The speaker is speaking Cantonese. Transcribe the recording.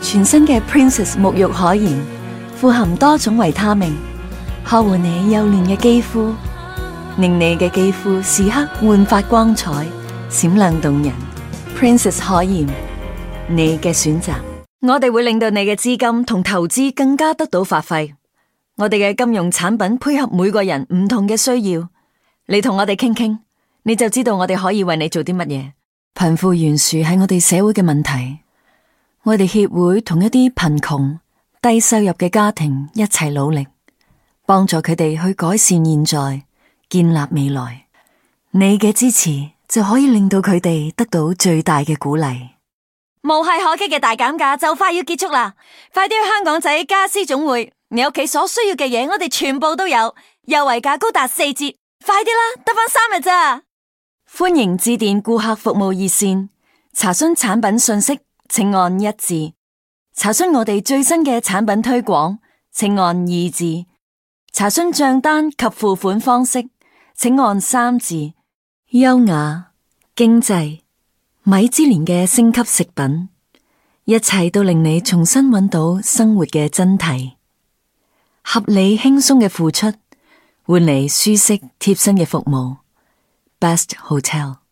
全新嘅 Princess 沐浴海鹽，富含多種維他命，呵護你幼嫩嘅肌膚，令你嘅肌膚時刻煥發光彩，閃亮動人。Princess 海鹽，你嘅選擇。我哋會令到你嘅資金同投資更加得到發揮。我哋嘅金融產品配合每個人唔同嘅需要，你同我哋傾傾，你就知道我哋可以為你做啲乜嘢。貧富懸殊係我哋社會嘅問題，我哋協會同一啲貧窮、低收入嘅家庭一齊努力，幫助佢哋去改善現在，建立未來。你嘅支持就可以令到佢哋得到最大嘅鼓勵。無懈可擊嘅大減價就快要結束啦！快啲去香港仔家私總會，你屋企所需要嘅嘢我哋全部都有，優惠價高達4折，快啲啦，得返3日咋！歡迎致電顧客服務熱線，查詢產品信息，請按1字；查詢我哋最新嘅產品推廣，請按2字；查詢賬單及付款方式，請按3字。優雅、經濟、米芝蓮嘅星級食品，一切都令你重新揾到生活嘅真諦。合理輕鬆嘅付出，換嚟舒適貼身嘅服務。Best Hotel。